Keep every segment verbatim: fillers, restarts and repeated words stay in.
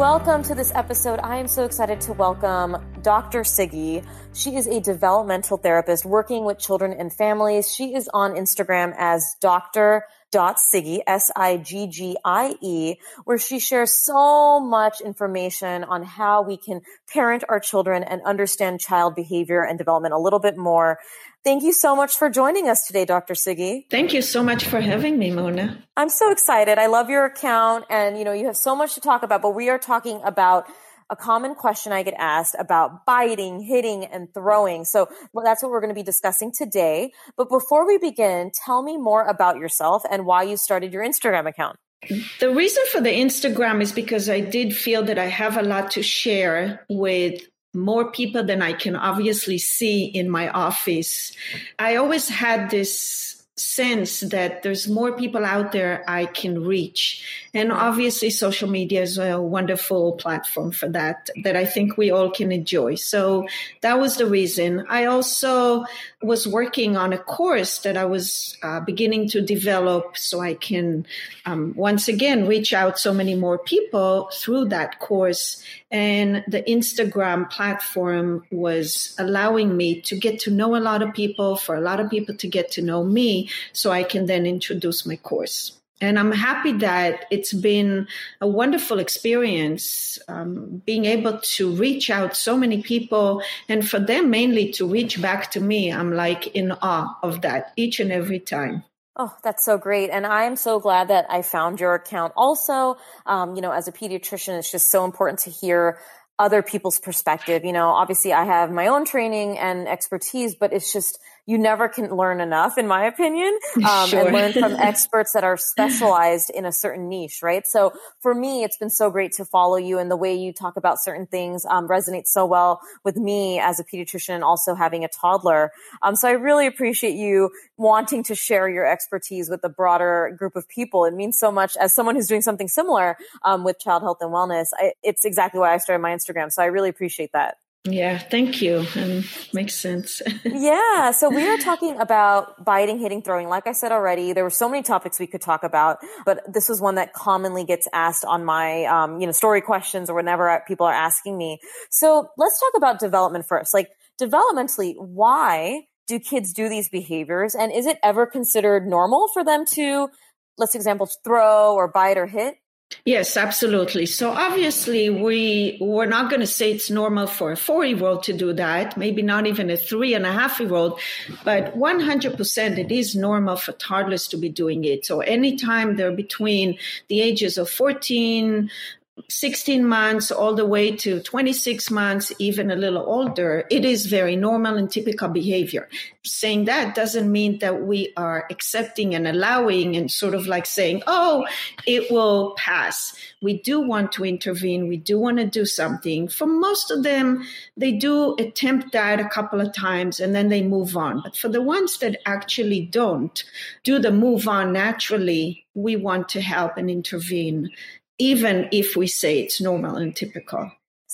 Welcome to this episode. I am so excited to welcome Doctor Siggy. She is a developmental therapist working with children and families. She is on Instagram as Doctor Siggy, S I G G I E, where she shares so much information on how we can parent our children and understand child behavior and development a little bit more. Thank you so much for joining us today, Doctor Siggy. Thank you so much for having me, Mona. I'm so excited. I love your account, and you know, you have so much to talk about, but we are talking about a common question I get asked about biting, hitting, and throwing. So well, that's what we're going to be discussing today. But before we begin, tell me more about yourself and why you started your Instagram account. The reason for the Instagram is because I did feel that I have a lot to share with more people than I can obviously see in my office. I always had this sense that there's more people out there I can reach. And obviously social media is a wonderful platform for that, that I think we all can enjoy. So that was the reason. I also was working on a course that I was uh, beginning to develop so I can, um, once again, reach out so many more people through that course. And the Instagram platform was allowing me to get to know a lot of people, for a lot of people to get to know me, so I can then introduce my course. And I'm happy that it's been a wonderful experience, um, being able to reach out so many people, and for them mainly to reach back to me. I'm like in awe of that each and every time. Oh, that's so great. And I am so glad that I found your account also. Um, you know, as a pediatrician, it's just so important to hear other people's perspective. You know, obviously I have my own training and expertise, but it's just, you never can learn enough, in my opinion, um, sure. and learn from experts that are specialized in a certain niche, right? So for me, it's been so great to follow you, and the way you talk about certain things um, resonates so well with me as a pediatrician, also having a toddler. Um, so I really appreciate you wanting to share your expertise with a broader group of people. It means so much. As someone who's doing something similar um, with child health and wellness, I, it's exactly why I started my Instagram. So I really appreciate that. Yeah, thank you. And makes sense. Yeah. So we are talking about biting, hitting, throwing. Like I said already, there were so many topics we could talk about, but this was one that commonly gets asked on my, um, you know, story questions or whenever people are asking me. So let's talk about development first. Like developmentally, why do kids do these behaviors? And is it ever considered normal for them to, let's example, throw or bite or hit? Yes, absolutely. So obviously we, we're not going to say it's normal for a four-year-old to do that, maybe not even a three and a half year old, but one hundred percent it is normal for toddlers to be doing it. So anytime they're between the ages of fourteen, sixteen months all the way to twenty-six months, even a little older, it is very normal and typical behavior. Saying that doesn't mean that we are accepting and allowing and sort of like saying, oh, it will pass. We do want to intervene. We do want to do something. For most of them, they do attempt that a couple of times and then they move on. But for the ones that actually don't do the move on naturally, we want to help and intervene, even if we say it's normal and typical.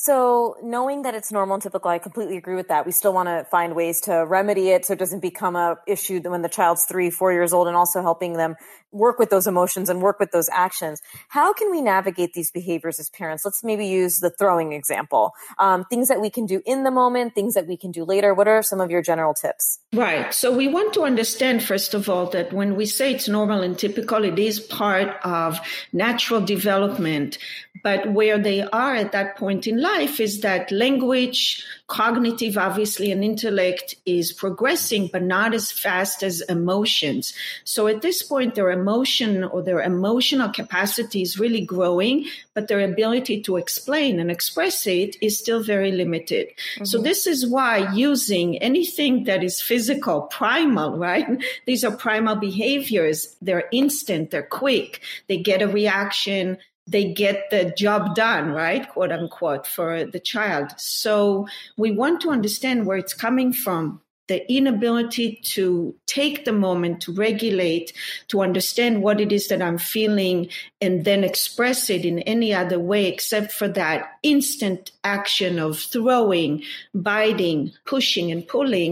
So knowing that it's normal and typical, I completely agree with that. We still want to find ways to remedy it so it doesn't become a issue when the child's three, four years old, and also helping them work with those emotions and work with those actions. How can we navigate these behaviors as parents? Let's maybe use the throwing example. Um, things that we can do in the moment, things that we can do later. What are some of your general tips? Right. So we want to understand, first of all, that when we say it's normal and typical, it is part of natural development. But where they are at that point in life is that language, cognitive, obviously, and intellect is progressing, but not as fast as emotions. So at this point, their emotion or their emotional capacity is really growing, but their ability to explain and express it is still very limited. Mm-hmm. So this is why using anything that is physical, primal, right? These are primal behaviors. They're instant, they're quick, they get a reaction, they get the job done, right? Quote unquote, for the child. So we want to understand where it's coming from. The inability to take the moment to regulate, to understand what it is that I'm feeling, and then express it in any other way except for that instant action of throwing, biting, pushing, and pulling.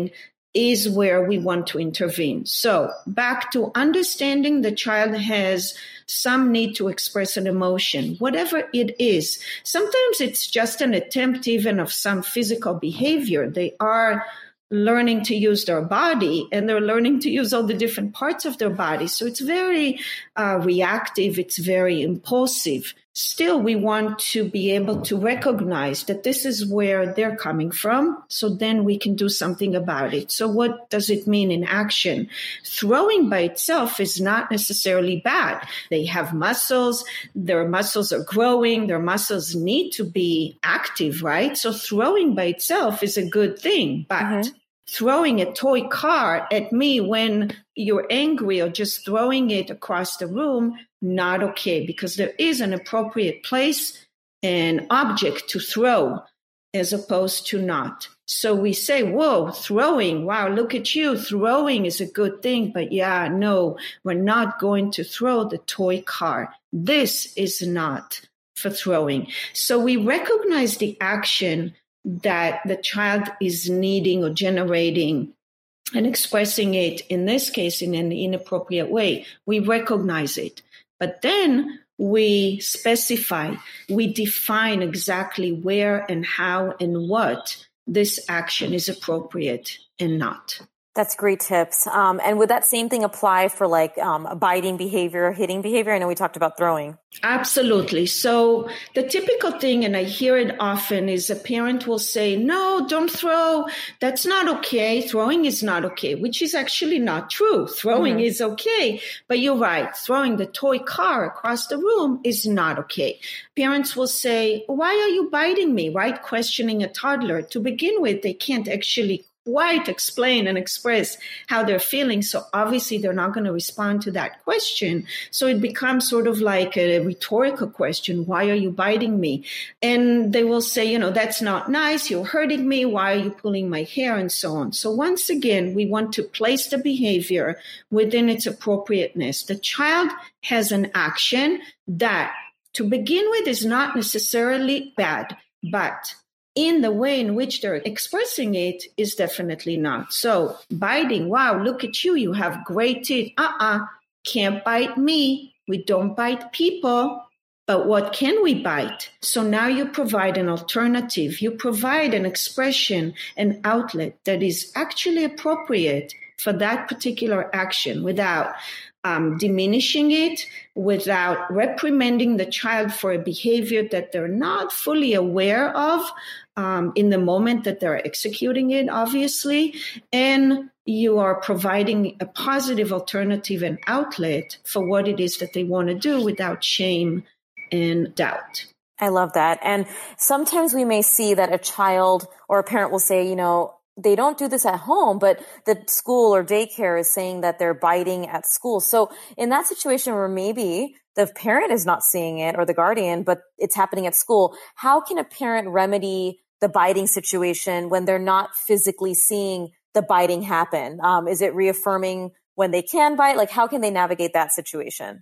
is where we want to intervene. So back to understanding the child has some need to express an emotion, whatever it is. Sometimes it's just an attempt even of some physical behavior. They are learning to use their body, and they're learning to use all the different parts of their body. So it's very uh, reactive. It's very impulsive. Still, we want to be able to recognize that this is where they're coming from, so then we can do something about it. So what does it mean in action? Throwing by itself is not necessarily bad. They have muscles. Their muscles are growing. Their muscles need to be active, right? So throwing by itself is a good thing, but mm-hmm. throwing a toy car at me when you're angry or just throwing it across the room, not okay, because there is an appropriate place and object to throw as opposed to not. So we say, whoa, throwing, wow, look at you, throwing is a good thing. But yeah, no, we're not going to throw the toy car. This is not for throwing. So we recognize the action that the child is needing or generating and expressing it, in this case, in an inappropriate way. We recognize it. But then we specify, we define exactly where and how and what this action is appropriate and not. That's great tips. Um, and would that same thing apply for like um, biting behavior, hitting behavior? I know we talked about throwing. Absolutely. So the typical thing, and I hear it often, is a parent will say, no, don't throw. That's not okay. Throwing is not okay, which is actually not true. Throwing mm-hmm. is okay. But you're right. Throwing the toy car across the room is not okay. Parents will say, why are you biting me? Right? Questioning a toddler. To begin with, they can't actually quite explain and express how they're feeling. So obviously they're not going to respond to that question. So it becomes sort of like a rhetorical question. Why are you biting me? And they will say, you know, that's not nice. You're hurting me. Why are you pulling my hair? And so on. So once again, we want to place the behavior within its appropriateness. The child has an action that to begin with is not necessarily bad, but in the way in which they're expressing it is definitely not. So biting, wow, look at you, you have great teeth. Uh-uh, can't bite me. We don't bite people. But what can we bite? So now you provide an alternative. You provide an expression, an outlet that is actually appropriate for that particular action without um, diminishing it, without reprimanding the child for a behavior that they're not fully aware of um, in the moment that they're executing it, obviously. And you are providing a positive alternative and outlet for what it is that they want to do without shame and doubt. I love that. And sometimes we may see that a child or a parent will say, you know, they don't do this at home, but the school or daycare is saying that they're biting at school. So in that situation where maybe the parent is not seeing it or the guardian, but it's happening at school, how can a parent remedy the biting situation when they're not physically seeing the biting happen? Um, is it reaffirming when they can bite? Like, how can they navigate that situation?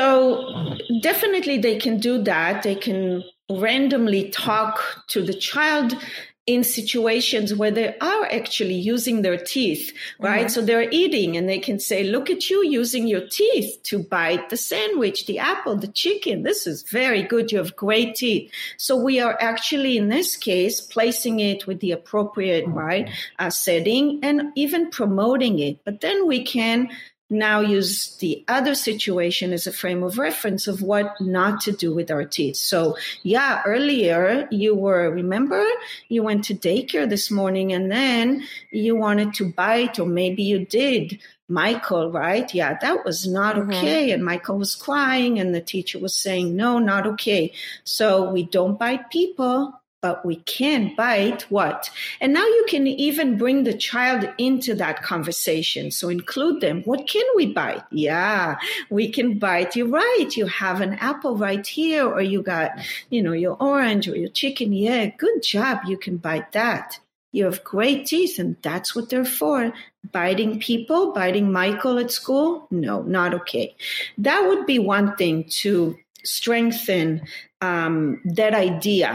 So definitely they can do that. They can randomly talk to the child in situations where they are actually using their teeth, right? Mm-hmm. So they're eating and they can say, look at you using your teeth to bite the sandwich, the apple, the chicken. This is very good. You have great teeth. So we are actually, in this case, placing it with the appropriate, right, uh, setting and even promoting it. But then we can now use the other situation as a frame of reference of what not to do with our teeth. So yeah, earlier you were, remember, you went to daycare this morning and then you wanted to bite, or maybe you did, Michael, right? Yeah, that was not mm-hmm. okay. And Michael was crying and the teacher was saying, no, not okay. So we don't bite people, but we can bite what? And now you can even bring the child into that conversation. So include them. What can we bite? Yeah, we can bite. You're right. You have an apple right here, or you got, you know, your orange or your chicken. Yeah, good job. You can bite that. You have great teeth, and that's what they're for. Biting people, biting Michael at school? No, not okay. That would be one thing to strengthen um, that idea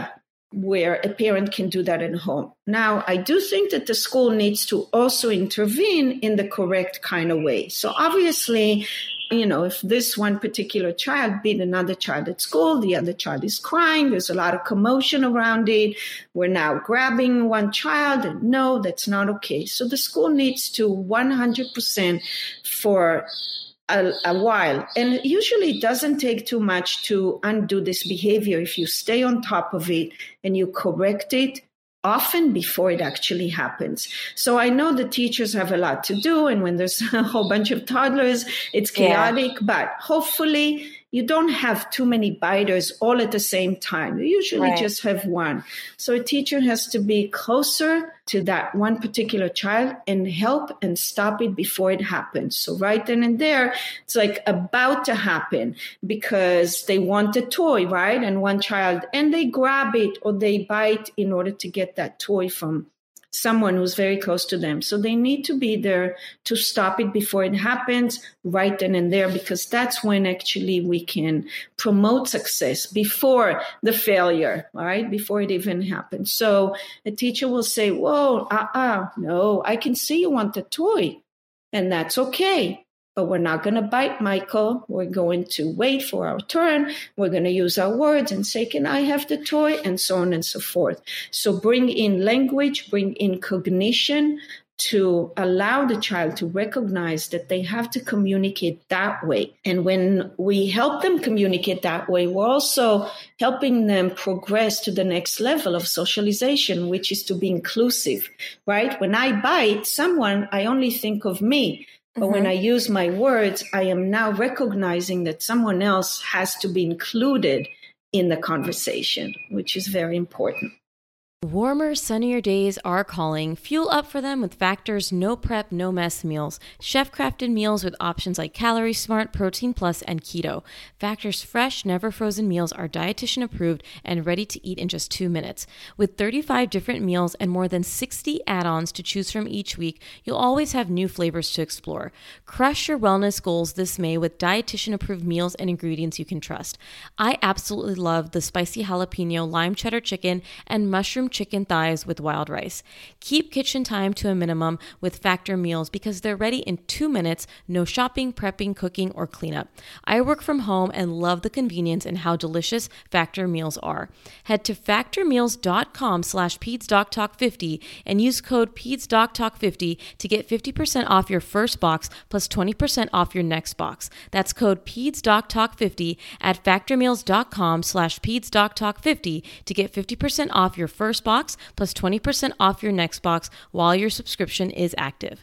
where a parent can do that at home. Now, I do think that the school needs to also intervene in the correct kind of way. So obviously, you know, if this one particular child beat another child at school, the other child is crying, there's a lot of commotion around it, we're now grabbing one child, and no, that's not okay. So the school needs to one hundred percent for A, a while. And usually it doesn't take too much to undo this behavior if you stay on top of it and you correct it often before it actually happens. So I know the teachers have a lot to do, and when there's a whole bunch of toddlers, it's chaotic, yeah. But hopefully you don't have too many biters all at the same time. You usually right. just have one. So a teacher has to be closer to that one particular child and help and stop it before it happens. So right then and there, it's like about to happen because they want a toy, right? And one child, and they grab it or they bite in order to get that toy from someone who's very close to them. So they need to be there to stop it before it happens right then and there, because that's when actually we can promote success before the failure, all right, before it even happens. So a teacher will say, whoa, uh-uh, no, I can see you want the toy, and that's okay. But we're not going to bite, Michael. We're going to wait for our turn. We're going to use our words and say, can I have the toy? And so on and so forth. So bring in language, bring in cognition to allow the child to recognize that they have to communicate that way. And when we help them communicate that way, we're also helping them progress to the next level of socialization, which is to be inclusive, right? When I bite someone, I only think of me. But mm-hmm. when I use my words, I am now recognizing that someone else has to be included in the conversation, which is very important. Warmer, sunnier days are calling. Fuel up for them with Factor's no prep, no mess meals. Chef-crafted meals with options like Calorie Smart, Protein Plus, and Keto. Factor's fresh, never frozen meals are dietitian approved and ready to eat in just two minutes. With thirty-five different meals and more than sixty add-ons to choose from each week, you'll always have new flavors to explore. Crush your wellness goals this May with dietitian approved meals and ingredients you can trust. I absolutely love the spicy jalapeno, lime cheddar chicken, and mushroom chicken thighs with wild rice. Keep kitchen time to a minimum with Factor meals because they're ready in two minutes, no shopping, prepping, cooking, or cleanup. I work from home and love the convenience and how delicious Factor meals are. Head to factormeals.com slash PedsDocTalk50 and use code PedsDocTalk50 to get fifty percent off your first box plus twenty percent off your next box. That's code PedsDocTalk50 at factormeals.com slash PedsDocTalk50 to get fifty percent off your first box plus twenty percent off your next box while your subscription is active.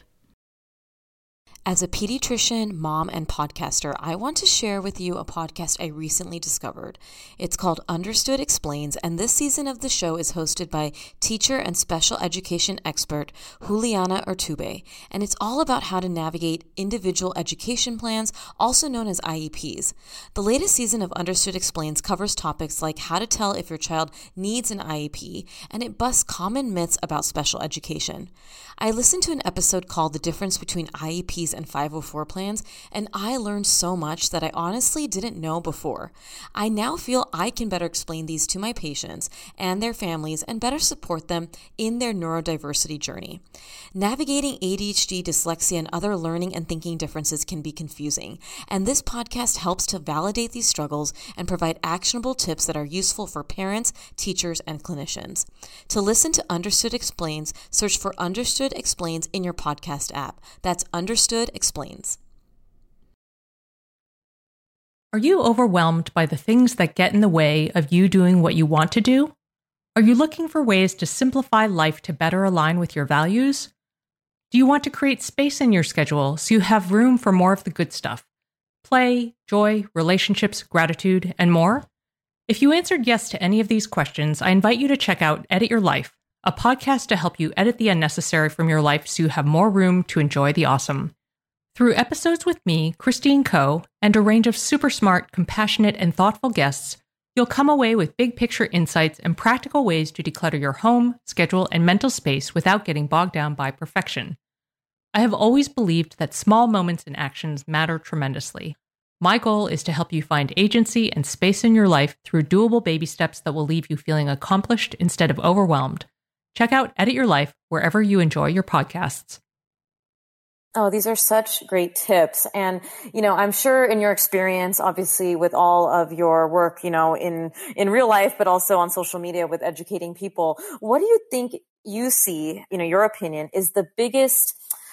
As a pediatrician, mom, and podcaster, I want to share with you a podcast I recently discovered. It's called Understood Explains, and this season of the show is hosted by teacher and special education expert Juliana Urtubey, and it's all about how to navigate individual education plans, also known as I E Ps. The latest season of Understood Explains covers topics like how to tell if your child needs an I E P, and it busts common myths about special education. I listened to an episode called The Difference Between I E Ps and five oh four plans, and I learned so much that I honestly didn't know before. I now feel I can better explain these to my patients and their families and better support them in their neurodiversity journey. Navigating A D H D, dyslexia, and other learning and thinking differences can be confusing, and this podcast helps to validate these struggles and provide actionable tips that are useful for parents, teachers, and clinicians. To listen to Understood Explains, search for Understood Explains in your podcast app. That's Understood Explains. Are you overwhelmed by the things that get in the way of you doing what you want to do? Are you looking for ways to simplify life to better align with your values? Do you want to create space in your schedule so you have room for more of the good stuff? Play, joy, relationships, gratitude, and more? If you answered yes to any of these questions, I invite you to check out Edit Your Life, a podcast to help you edit the unnecessary from your life so you have more room to enjoy the awesome. Through episodes with me, Christine Coe, and a range of super smart, compassionate, and thoughtful guests, you'll come away with big picture insights and practical ways to declutter your home, schedule, and mental space without getting bogged down by perfection. I have always believed that small moments and actions matter tremendously. My goal is to help you find agency and space in your life through doable baby steps that will leave you feeling accomplished instead of overwhelmed. Check out Edit Your Life wherever you enjoy your podcasts. Oh, these are such great tips. And, you know, I'm sure in your experience, obviously with all of your work, you know, in, in real life, but also on social media with educating people, what do you think you see, you know, your opinion is the biggest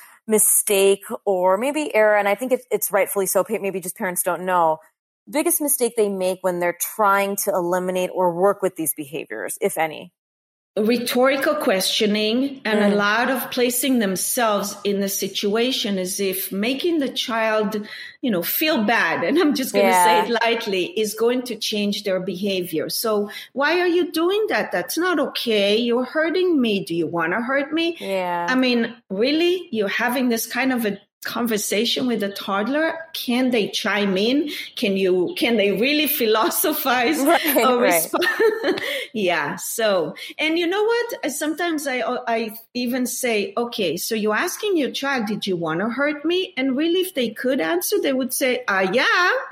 mistake or maybe error? And I think it's, it's rightfully so. Maybe just parents don't know. Biggest mistake they make when they're trying to eliminate or work with these behaviors, if any? Rhetorical questioning and mm. a lot of placing themselves in the situation as if making the child, you know, feel bad. And I'm just going to yeah. say it lightly, is going to change their behavior. So why are you doing that? That's not okay. You're hurting me. Do you want to hurt me? Yeah. I mean, really? You're having this kind of a conversation with a toddler? Can they chime in? Can you, can they really philosophize right, or right. respond? yeah. So, and you know what? Sometimes I, I even say, okay, so you're asking your child, did you want to hurt me? And really, if they could answer, they would say, uh, yeah,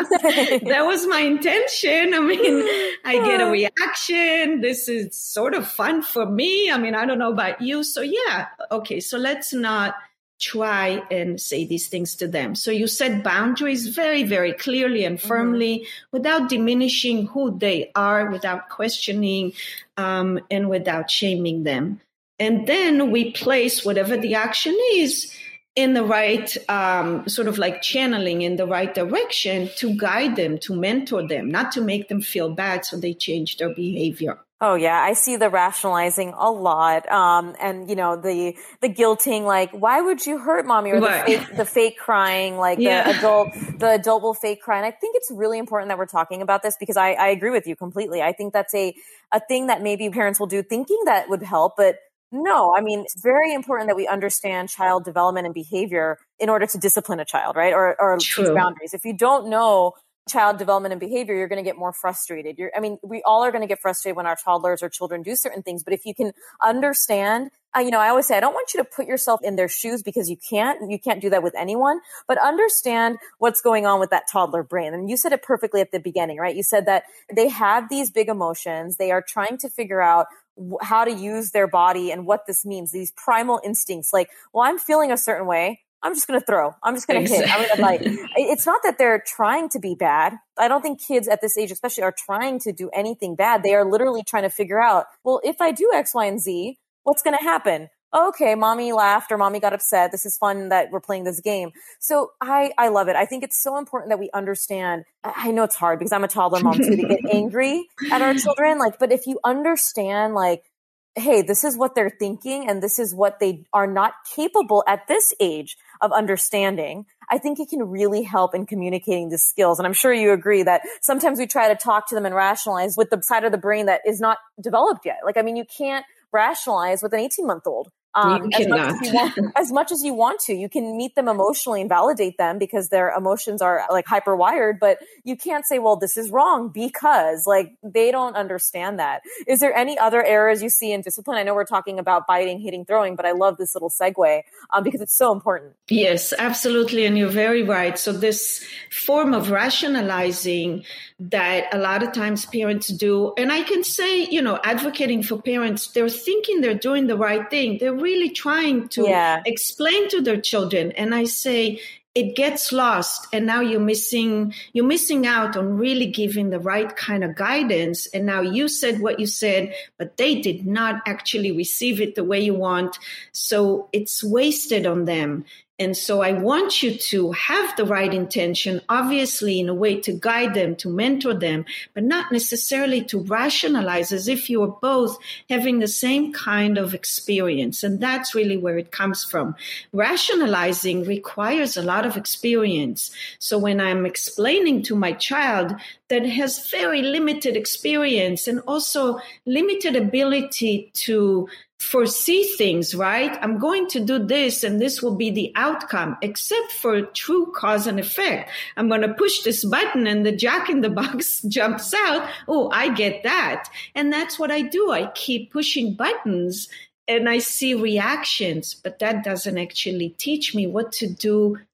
that was my intention. I mean, I get a reaction. This is sort of fun for me. I mean, I don't know about you. So yeah. Okay. So let's not try and say these things to them. So you set boundaries very, very clearly and firmly mm-hmm. without diminishing who they are, without questioning, um, and without shaming them. And then we place whatever the action is in the right, um, sort of like channeling in the right direction to guide them, to mentor them, not to make them feel bad so they change their behavior. Oh yeah, I see the rationalizing a lot, um, and you know the the guilting, like why would you hurt mommy, or right. the fake, the fake crying, like yeah. the adult the adult will fake cry. And I think it's really important that we're talking about this because I, I agree with you completely. I think that's a a thing that maybe parents will do thinking that would help, but no, I mean it's very important that we understand child development and behavior in order to discipline a child, right? Or or teach boundaries. If you don't know child development and behavior, you're going to get more frustrated. You're, I mean, we all are going to get frustrated when our toddlers or children do certain things. But if you can understand, uh, you know, I always say, I don't want you to put yourself in their shoes because you can't. You can't do that with anyone. But understand what's going on with that toddler brain. And you said it perfectly at the beginning, right? You said that they have these big emotions. They are trying to figure out how to use their body and what this means. These primal instincts, like, well, I'm feeling a certain way. I'm just going to throw. I'm just going to hit. I'm going to bite. It's not that they're trying to be bad. I don't think kids at this age especially are trying to do anything bad. They are literally trying to figure out, well, if I do X, Y, and Z, what's going to happen? Okay, mommy laughed or mommy got upset. This is fun that we're playing this game. So I, I love it. I think it's so important that we understand. I know it's hard because I'm a toddler mom too, to get angry at our children. Like, but if you understand, like, hey, this is what they're thinking and this is what they are not capable at this age of understanding, I think it can really help in communicating the skills. And I'm sure you agree that sometimes we try to talk to them and rationalize with the side of the brain that is not developed yet. Like, I mean, you can't rationalize with an eighteen-month-old. Um, as, much as, you want, as much as you want to, you can meet them emotionally and validate them because their emotions are like hyper wired, but you can't say, well, this is wrong because like they don't understand that. Is there any other errors you see in discipline? I know we're talking about biting, hitting, throwing, but I love this little segue um, because it's so important. Yes, absolutely. And you're very right. So this form of rationalizing that a lot of times parents do, and I can say, you know, advocating for parents, they're thinking they're doing the right thing. They're really trying to yeah. explain to their children. And I say, it gets lost. And now you're missing, you're missing out on really giving the right kind of guidance. And now you said what you said, but they did not actually receive it the way you want. So it's wasted on them. And so I want you to have the right intention, obviously in a way to guide them, to mentor them, but not necessarily to rationalize as if you are both having the same kind of experience. And that's really where it comes from. Rationalizing requires a lot of experience. So when I'm explaining to my child that has very limited experience and also limited ability to foresee things, right? I'm going to do this and this will be the outcome, except for true cause and effect. I'm going to push this button and the Jack in the Box jumps out. Oh, I get that. And that's what I do. I keep pushing buttons and I see reactions, but that doesn't actually teach me what to do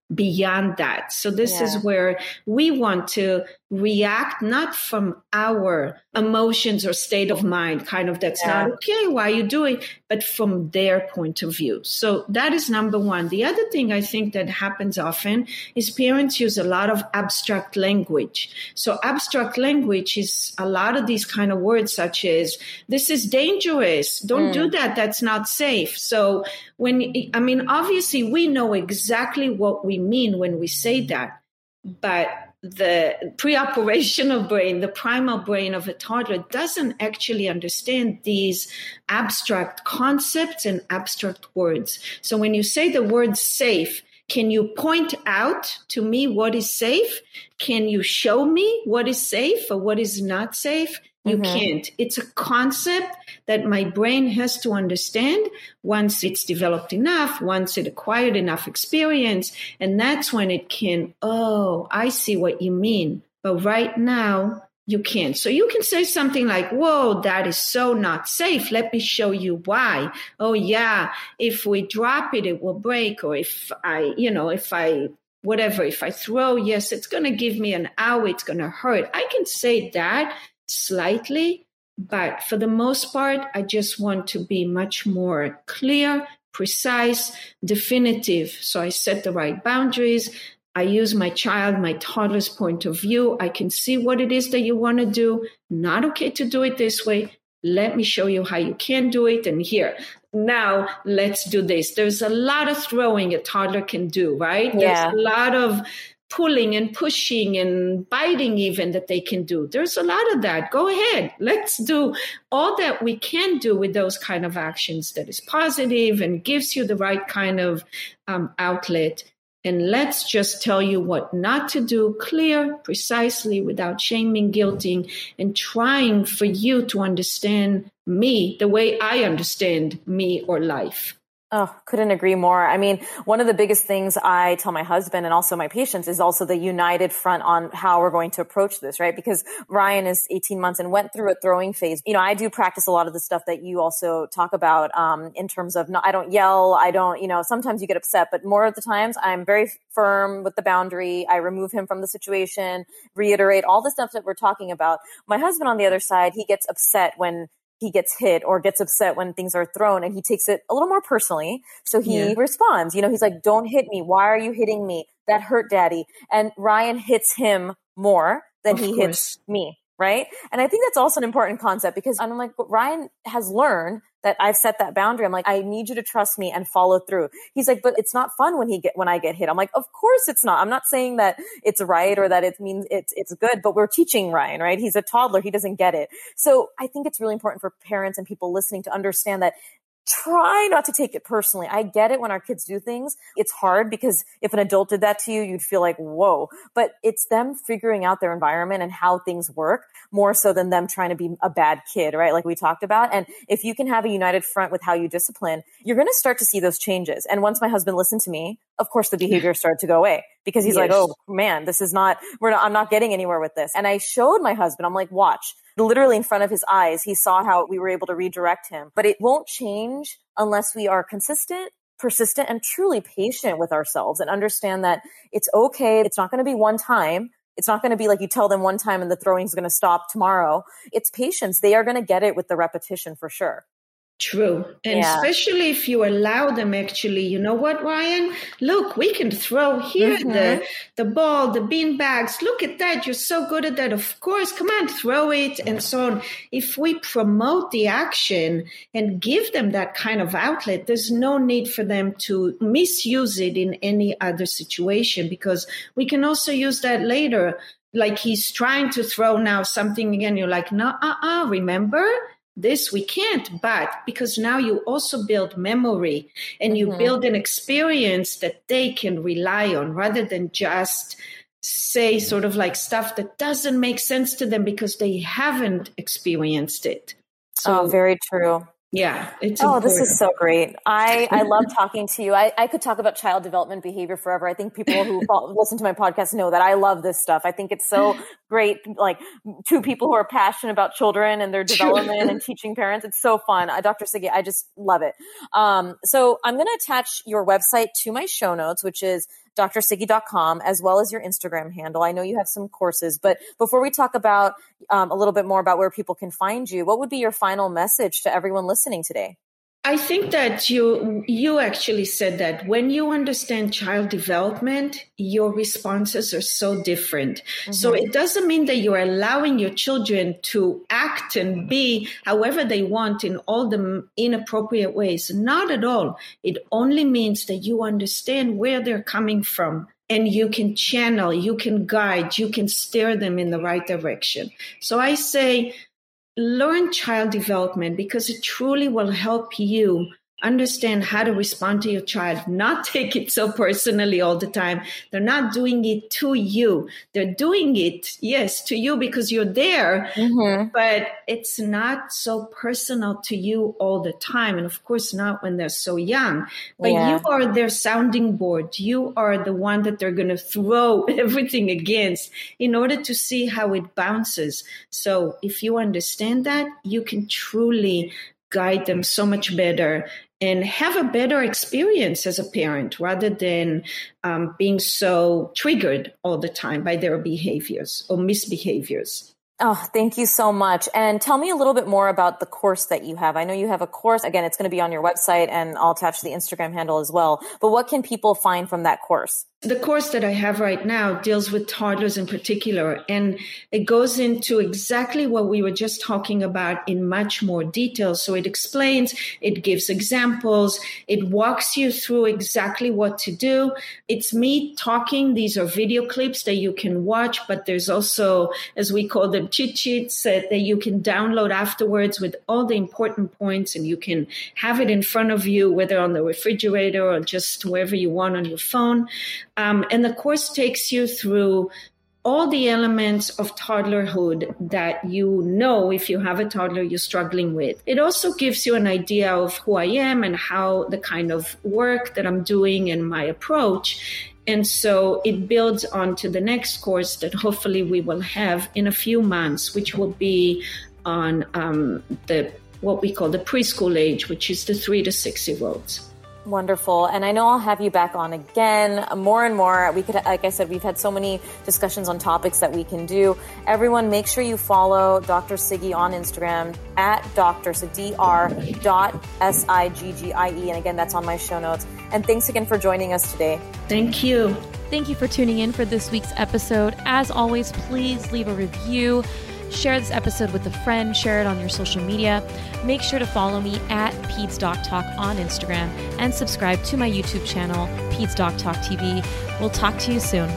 beyond that. So this Yeah. is where we want to react, not from our emotions or state of mind, kind of that's Yeah. not okay, why are you doing, but from their point of view. So that is number one. The other thing I think that happens often is parents use a lot of abstract language. So abstract language is a lot of these kind of words such as, this is dangerous, don't Mm. do that, that's not safe. So when, I mean, obviously we know exactly what we mean when we say that, but the pre-operational brain, the primal brain of a toddler doesn't actually understand these abstract concepts and abstract words. So when you say the word safe, can you point out to me what is safe? Can you show me what is safe or what is not safe? You Mhm. can't. It's a concept that my brain has to understand once it's developed enough, once it acquired enough experience. And that's when it can, oh, I see what you mean. But right now, you can't. So you can say something like, whoa, that is so not safe. Let me show you why. Oh, yeah, if we drop it, it will break. Or if I, you know, if I, whatever, if I throw, yes, it's going to give me an ow, it's going to hurt. I can say that slightly, but for the most part, I just want to be much more clear, precise, definitive. So I set the right boundaries. I use my child, my toddler's point of view. I can see what it is that you want to do. Not okay to do it this way. Let me show you how you can do it. And here, now let's do this. There's a lot of throwing a toddler can do, right? Yeah. There's a lot of pulling and pushing and biting even that they can do. There's a lot of that. Go ahead. Let's do all that we can do with those kind of actions that is positive and gives you the right kind of um, outlet. And let's just tell you what not to do, clear, precisely, without shaming, guilting, and trying for you to understand me the way I understand me or life. Oh, couldn't agree more. I mean, one of the biggest things I tell my husband and also my patients is also the united front on how we're going to approach this, right? Because Ryan is eighteen months and went through a throwing phase. You know, I do practice a lot of the stuff that you also talk about, um, in terms of, no, I don't yell. I don't, you know, sometimes you get upset, but more of the times I'm very firm with the boundary. I remove him from the situation, reiterate all the stuff that we're talking about. My husband on the other side, he gets upset when he gets hit or gets upset when things are thrown, and he takes it a little more personally. So he Yeah. responds, you know, he's like, don't hit me. Why are you hitting me? That hurt, daddy. And Ryan hits him more than Of he course. hits me. Right. And I think that's also an important concept because I'm like, Ryan has learned that I've set that boundary. I'm like, I need you to trust me and follow through. He's like, but it's not fun when he get, when I get hit. I'm like, of course it's not. I'm not saying that it's right or that it means it's, it's good, but we're teaching Ryan, right? He's a toddler. He doesn't get it. So I think it's really important for parents and people listening to understand that try not to take it personally. I get it when our kids do things. It's hard because if an adult did that to you, you'd feel like, whoa, but it's them figuring out their environment and how things work more so than them trying to be a bad kid, right? Like we talked about. And if you can have a united front with how you discipline, you're going to start to see those changes. And once my husband listened to me, of course the behavior started to go away because he's Yes. like, oh man, this is not, we're not, I'm not getting anywhere with this. And I showed my husband, I'm like, watch. Literally in front of his eyes, he saw how we were able to redirect him. But it won't change unless we are consistent, persistent, and truly patient with ourselves and understand that it's okay. It's not going to be one time. It's not going to be like you tell them one time and the throwing is going to stop tomorrow. It's patience. They are going to get it with the repetition for sure. True. And Yeah. especially if you allow them actually, you know what, Ryan? Look, we can throw here Mhm. the the ball, the bean bags. Look at that. You're so good at that. Of course, come on, throw it and so on. If we promote the action and give them that kind of outlet, there's no need for them to misuse it in any other situation because we can also use that later. Like he's trying to throw now something again. You're like, no, uh-uh, remember? This we can't, but because now you also build memory and you Mhm. build an experience that they can rely on rather than just say sort of like stuff that doesn't make sense to them because they haven't experienced it. So Oh, very true. yeah, it's Oh, important. this is so great. I, I love talking to you. I, I could talk about child development behavior forever. I think people who follow, listen to my podcast know that I love this stuff. I think it's so great, like two people who are passionate about children and their development True. And teaching parents. It's so fun. Uh, Doctor Siggy, I just love it. Um, so I'm going to attach your website to my show notes, which is D R siggy dot com, as well as your Instagram handle. I know you have some courses, but before we talk about um, a little bit more about where people can find you, what would be your final message to everyone listening today? I think that you you actually said that when you understand child development, your responses are so different. Mm-hmm. So it doesn't mean that you're allowing your children to act and be however they want in all the inappropriate ways. Not at all. It only means that you understand where they're coming from. And you can channel, you can guide, you can steer them in the right direction. So I say, learn child development because it truly will help you understand how to respond to your child, not take it so personally all the time. They're not doing it to you. They're doing it, yes, to you because you're there, mm-hmm. but it's not so personal to you all the time. And of course, not when they're so young, but yeah. you are their sounding board. You are the one that they're going to throw everything against in order to see how it bounces. So if you understand that, you can truly guide them so much better and have a better experience as a parent rather than um, being so triggered all the time by their behaviors or misbehaviors. Oh, thank you so much. And tell me a little bit more about the course that you have. I know you have a course. Again, it's going to be on your website and I'll attach the Instagram handle as well. But what can people find from that course? The course that I have right now deals with toddlers in particular, and it goes into exactly what we were just talking about in much more detail. So it explains, it gives examples, it walks you through exactly what to do. It's me talking. These are video clips that you can watch, but there's also, as we call them, cheat sheets that you can download afterwards with all the important points, and you can have it in front of you, whether on the refrigerator or just wherever you want on your phone. Um, and the course takes you through all the elements of toddlerhood that you know if you have a toddler you're struggling with. It also gives you an idea of who I am and how the kind of work that I'm doing and my approach. And so it builds onto the next course that hopefully we will have in a few months, which will be on um, the what we call the preschool age, which is the three to six year olds. Wonderful. And I know I'll have you back on again more and more. We could, like I said, we've had so many discussions on topics that we can do. Everyone, make sure you follow Doctor Siggy on Instagram at Doctor, so D R dot S I G G I E. And again, that's on my show notes. And thanks again for joining us today. Thank you. Thank you for tuning in for this week's episode. As always, please leave a review. Share this episode with a friend, share it on your social media. Make sure to follow me at Peds Doc Talk on Instagram and subscribe to my YouTube channel, Peds Doc Talk T V. We'll talk to you soon.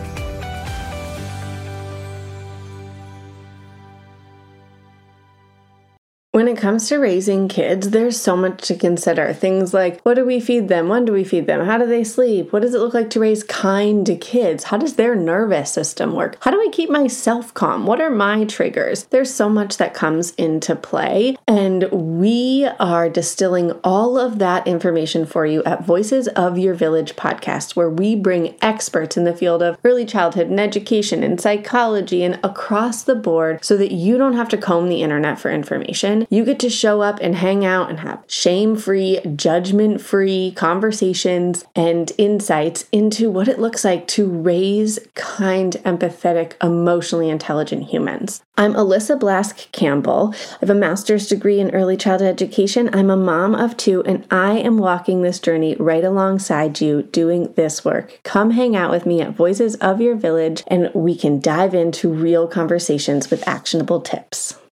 When it comes to raising kids, there's so much to consider. Things like, what do we feed them? When do we feed them? How do they sleep? What does it look like to raise kind kids? How does their nervous system work? How do I keep myself calm? What are my triggers? There's so much that comes into play, and we are distilling all of that information for you at Voices of Your Village podcast, where we bring experts in the field of early childhood and education and psychology and across the board so that you don't have to comb the internet for information. You get to show up and hang out and have shame-free, judgment-free conversations and insights into what it looks like to raise kind, empathetic, emotionally intelligent humans. I'm Alyssa Blask Campbell. I have a master's degree in early childhood education. I'm a mom of two, and I am walking this journey right alongside you doing this work. Come hang out with me at Voices of Your Village, and we can dive into real conversations with actionable tips.